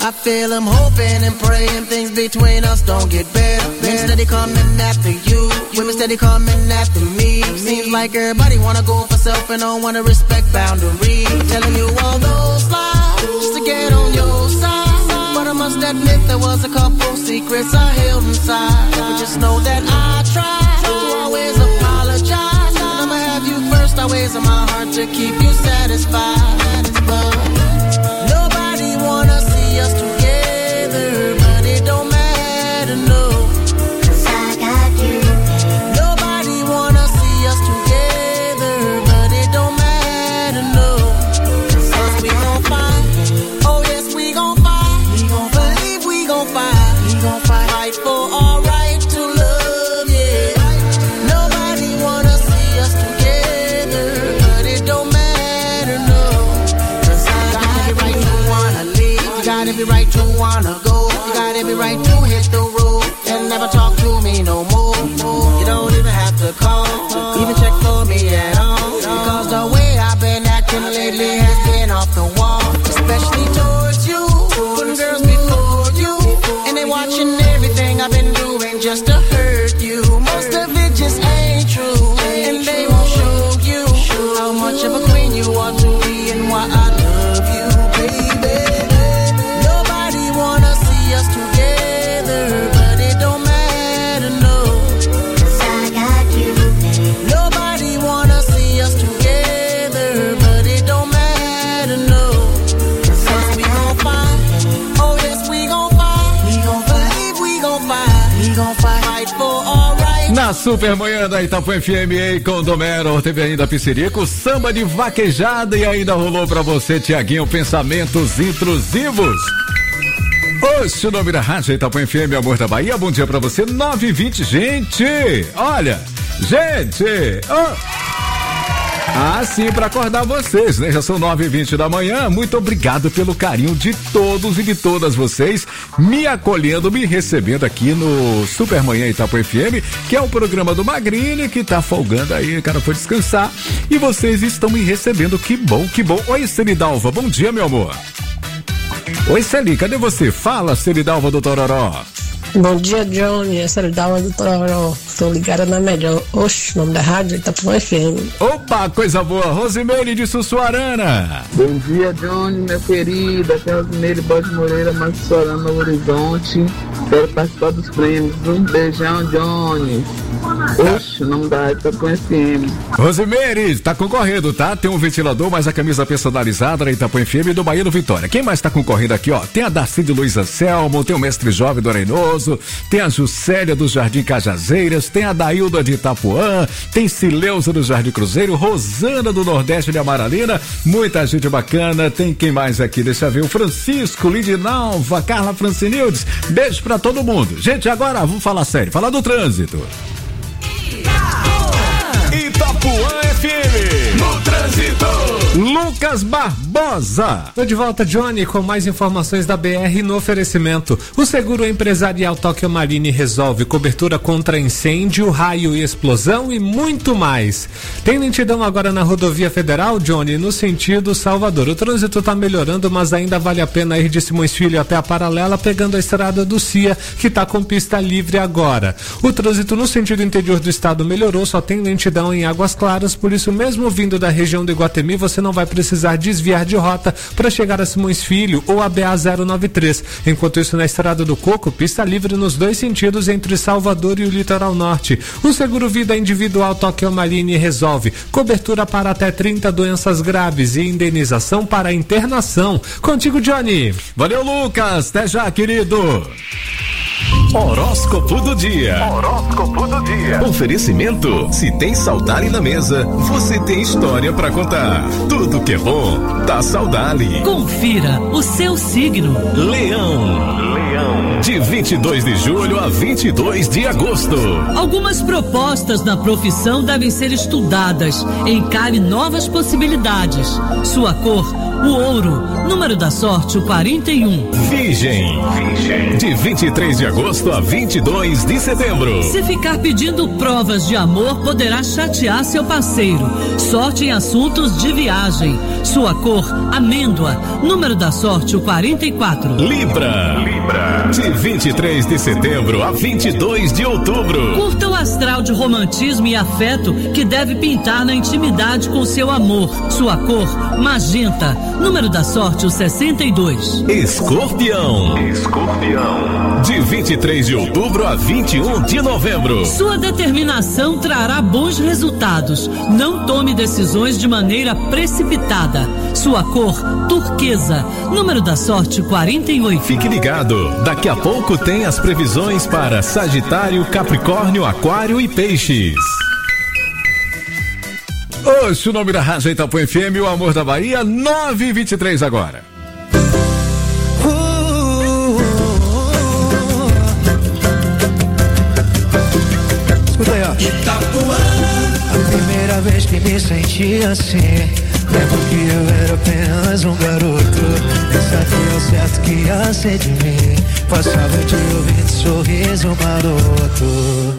I feel I'm hoping and praying things between us don't get better. Men steady coming after you, women steady coming after me. Seems like everybody wanna go for self and don't wanna respect boundaries. Telling you all those lies just to get on your side. But I must admit there was a couple secrets I held inside. But just know that I tried to always apologize. And I'ma have you first always in my heart to keep you satisfied. But nobody wanna see us together, but it don't matter, no. 'Cause I got you. Nobody wanna see us together, but it don't matter, no. 'Cause we gon' fight. Oh yes, we gon' fight. We gon' believe we gon' fight. We gon' fight for our right to love, yeah. Nobody wanna see us together, but it don't matter, no. 'Cause I got every right to wanna leave. You got every right to wanna go. You got every right to hit the road and never talk to me no more. You don't even have to call, even check for me at all. Because the way I've been acting lately has been off the wall. Especially towards you, putting girls before you. And they watching everything I've been doing just to hurt you. Most of it just ain't true, and they won't show you how much of a queen you are to me and why I love you, baby. Nobody wanna see us together, but it don't matter, no. 'Cause I got you. Nobody wanna see us together, but it don't matter, no. 'Cause we gon' fight. Oh yes, we gon' fight. We gon' believe we gon' fight. We gon' fight for all right. Na Super Manhã da Itapuã FM com Domero, teve ainda Piscirico, samba de vaquejada e ainda rolou pra você, Tiaguinho, pensamentos intrusivos. Oxe, o nome da rádio Itapuã FM, Amor da Bahia, bom dia pra você, 9h20, gente, olha, gente, sim, pra acordar vocês, né? Já são 9h20 da manhã. Muito obrigado pelo carinho de todos e de todas vocês me acolhendo, me recebendo aqui no Super Manhã Itapuã FM, que é o programa do Magrini, que tá folgando aí, o cara foi descansar. E vocês estão me recebendo, que bom, que bom. Oi, Celidalva, bom dia, meu amor. Oi, Celi, cadê você? Fala, Celidalva do Tororó. Bom dia, Johnny. Essa é a Dalva do Tororó. Estou ligada na melhor. Oxe, nome da rádio Itapuã FM. Opa, coisa boa. Rosimeire de Sussuarana. Bom dia, Johnny, meu querido. Aqui é Rosimeire Bode Moreira, mais Sussuarana, Novo Horizonte. Quero participar dos prêmios. Um beijão, Johnny. Oxe, o nome da rádio Itapuã FM. Rosimeire, tá concorrendo, tá? Tem um ventilador, mais a camisa personalizada da Itapuã FM e do Bahia do Vitória. Quem mais tá concorrendo aqui, ó? Tem a Darcy de Luiz Anselmo, tem o Mestre Jovem do Arenoso, tem a Juscelia do Jardim Cajazeiras, tem a Dailda de Itapuã, tem Cileuza do Jardim Cruzeiro, Rosana do Nordeste de Amaralina, muita gente bacana. Tem quem mais aqui? Deixa eu ver, o Francisco, Lindinalva, Carla Francinildes, beijo pra todo mundo. Gente, agora vamos falar sério, falar do trânsito. Itapuã FM, no trânsito. Lucas Barbosa. Tô de volta, Johnny, com mais informações da BR no oferecimento. O seguro empresarial Tóquio Marine resolve cobertura contra incêndio, raio e explosão e muito mais. Tem lentidão agora na rodovia federal, Johnny, no sentido Salvador. O trânsito tá melhorando, mas ainda vale a pena ir de Simões Filho até a Paralela, pegando a estrada do CIA, que tá com pista livre agora. O trânsito no sentido interior do estado melhorou, só tem lentidão em Águas Claras, por isso mesmo vindo da região do Iguatemi, você não vai precisar desviar de rota para chegar a Simões Filho ou a BA-093. Enquanto isso, na Estrada do Coco, pista livre nos dois sentidos entre Salvador e o Litoral Norte. O seguro vida individual Tóquio Marine resolve cobertura para até 30 doenças graves e indenização para internação. Contigo, Johnny. Valeu, Lucas. Até já, querido. Horóscopo do dia. Horóscopo do dia. Oferecimento: se tem Saudade na mesa, você tem história pra contar. Tudo que é bom, tá Saudade. Confira o seu signo. Leão. De 22 de julho a 22 de agosto. Algumas propostas na profissão devem ser estudadas. Encare novas possibilidades. Sua cor, o ouro. Número da sorte, o 41. Virgem. De 23 de agosto a 22 de setembro. Se ficar pedindo provas de amor, poderá chatear seu parceiro. Sorte em assuntos de viagem. Sua cor, amêndoa. Número da sorte, o 44. Libra. De 23 de setembro a 22 de outubro. Curta o astral de romantismo e afeto que deve pintar na intimidade com seu amor. Sua cor, magenta. Número da sorte, o 62. Escorpião. De 23 de outubro a 21 de novembro. Sua determinação trará bons resultados. Não tome decisões de maneira precipitada. Sua cor, turquesa. Número da sorte, 48. Fique ligado, daqui a pouco tem as previsões para Sagitário, Capricórnio, Aquário e Peixes. Hoje o nome da Rádio Itapuã FM, o amor da Bahia, 9h23 agora. Escuta aí, ó. Itapuã. A primeira vez que me senti assim, lembro que eu era apenas um garoto. Nem sabia ao certo que ia ser de mim. Passava o dia ouvindo sorriso maroto.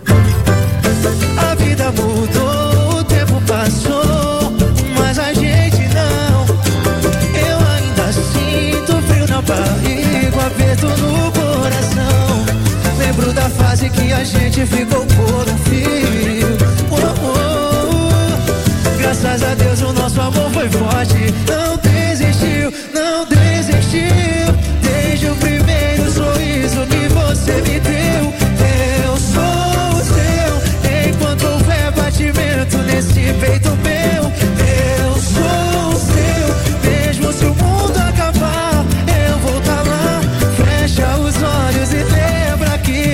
A vida mudou, o tempo passou, mas a gente não. Eu ainda sinto frio na barriga, um aperto no coração. Lembro da fase que a gente ficou por um fio. Graças a Deus o nosso amor foi forte. Não desistiu, não desistiu. Desde o primeiro sorriso que você me deu. Eu sou o seu, enquanto houver batimento nesse peito meu. Eu sou o seu, mesmo se o mundo acabar, eu vou estar lá. Fecha os olhos e lembra que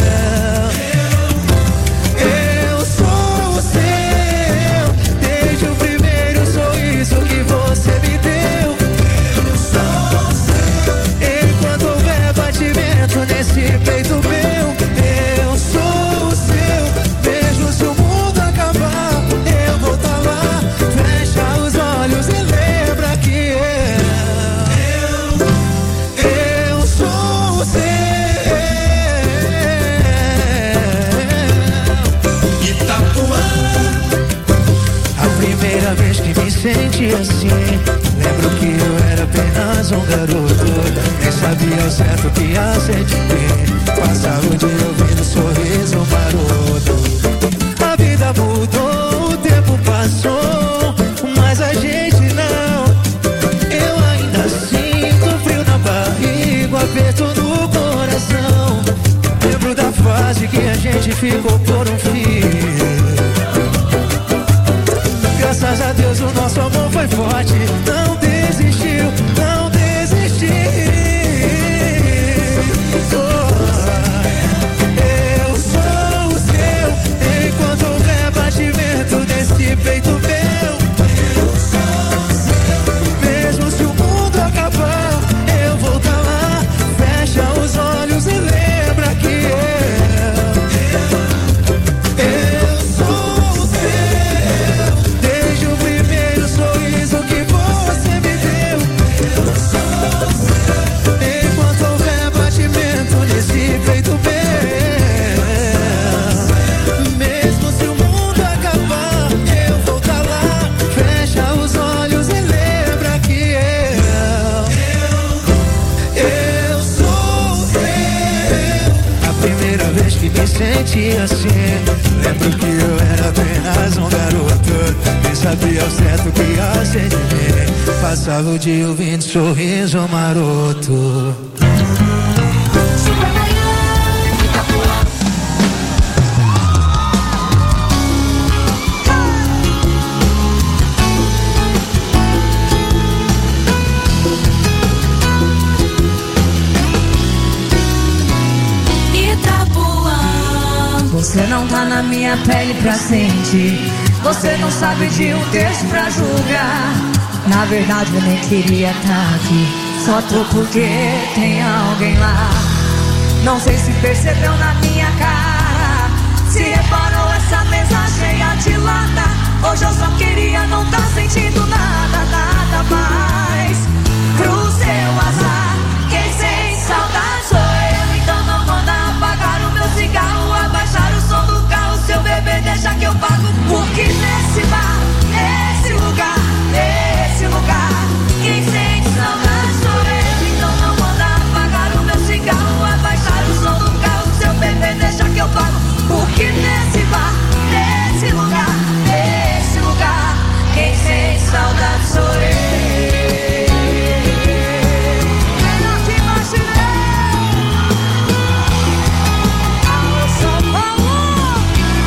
eu sou o seu, desde o primeiro sorriso que você me deu. Eu sou o seu, enquanto houver batimento nesse peito meu. Eu sou o seu, mesmo se o mundo acabar, eu vou estar lá. Fecha os olhos e lembra que eu sou o seu. Itapuã. A primeira vez que me senti assim, lembro que eu era apenas um garoto. Nem sabia ao certo que ia ser de mim. Passava o dia ouvindo sorriso maroto. A vida mudou, o tempo passou, mas a gente não. Eu ainda sinto frio na barriga, um aperto no coração. Lembro da fase que a gente ficou por um fio. Graças a Deus o nosso amor foi forte. Não desistiu, não desistiu. Eu sou o seu, enquanto houver batimento nesse peito meu. Eu sou o seu, mesmo se o mundo acabar, eu vou estar lá. Fecha os olhos e lembra que eu sou o seu, desde o primeiro sorriso que você me deu. Eu sou o seu, enquanto houver batimento nesse peito meu. Mesmo se o mundo acabar, eu vou estar lá. Fecha os olhos e lembra que eu sou o seu. A primeira vez que me senti assim, lembro que eu era apenas um garoto. Nem sabia ao certo que ia ser de mim. Passava o dia ouvindo sorriso maroto. Você não tá na minha pele pra sentir. Você não sabe de um texto pra julgar. Na verdade eu nem queria estar aqui. Só tô porque tem alguém lá. Não sei se percebeu na minha cara, se reparou essa mesa cheia de lata. Hoje eu só queria não tá sentindo nada, nada. nada mais. Pro seu azar, quem sente saudade sou eu. Então não manda apagar o meu cigarro, abaixar o som do carro. Seu bebê deixa que eu pago. Porque nesse bar, nesse lugar, quem sente saudade sou eu. Então não manda apagar o meu cigarro, abaixar o som do carro. Seu bebê deixa que eu pago. Porque nesse bar, nesse lugar, quem sente saudade sou eu. Melhor que imaginei. Alô, São Paulo.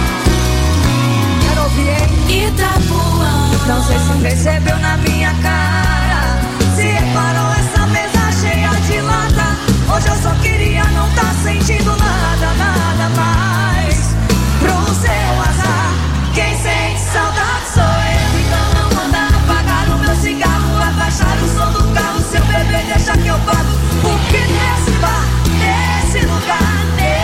Quero ouvir, hein? Itapuã. Não sei se percebeu na minha cara, se reparou essa mesa cheia de lata. Hoje eu só queria não tá sentindo nada, nada mais. Pro seu azar, quem sente saudade sou eu. Então não manda apagar o meu cigarro, abaixar o som do carro. Seu bebê deixa que eu pago. Porque nesse bar, nesse lugar,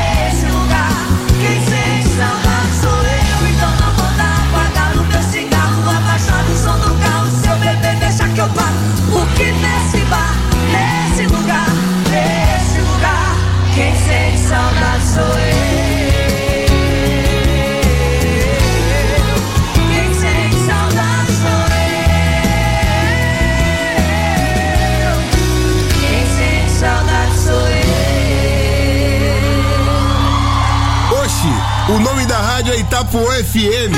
quem sente saudade sou eu. Então não manda apagar o meu cigarro, abaixar o som do carro. Seu bebê deixa que eu pago. Porque nesse bar, nesse lugar, quem sente saudade sou eu. Quem sente saudade sou eu. Quem sente saudade sou eu. Oxi, o nome da rádio é Itapuã FM.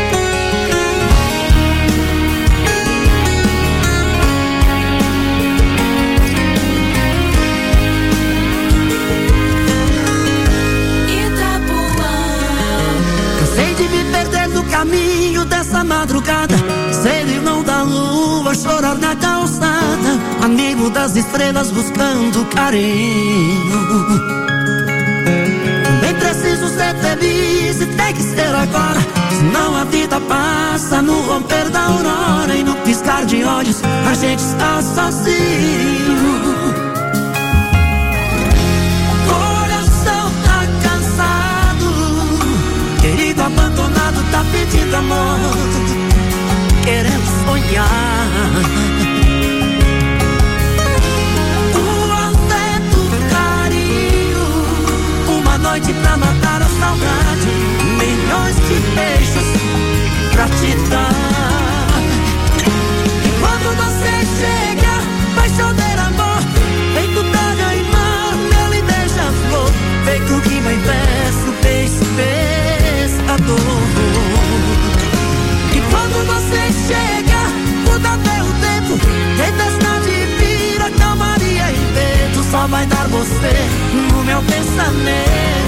Cansei de me perder no caminho dessa madrugada, ser irmão da lua, chorar na calçada, amigo das estrelas buscando carinho. Também preciso ser feliz e tem que ser agora, senão a vida passa no romper da aurora e no piscar de olhos a gente está sozinho. Coração tá cansado, querido abandonado tá pedindo amor, querendo sonhar. O afeto, o carinho, uma noite pra matar a saudade, milhões de beijos pra te dar. E quando você chega, vai chover amor, feito praga e mar, mel e beija-flor, feito rima em verso, beijo, pescador. E quando você chega, muda até o tempo, tempestade vira calmaria e vento, só vai dar você no meu pensamento.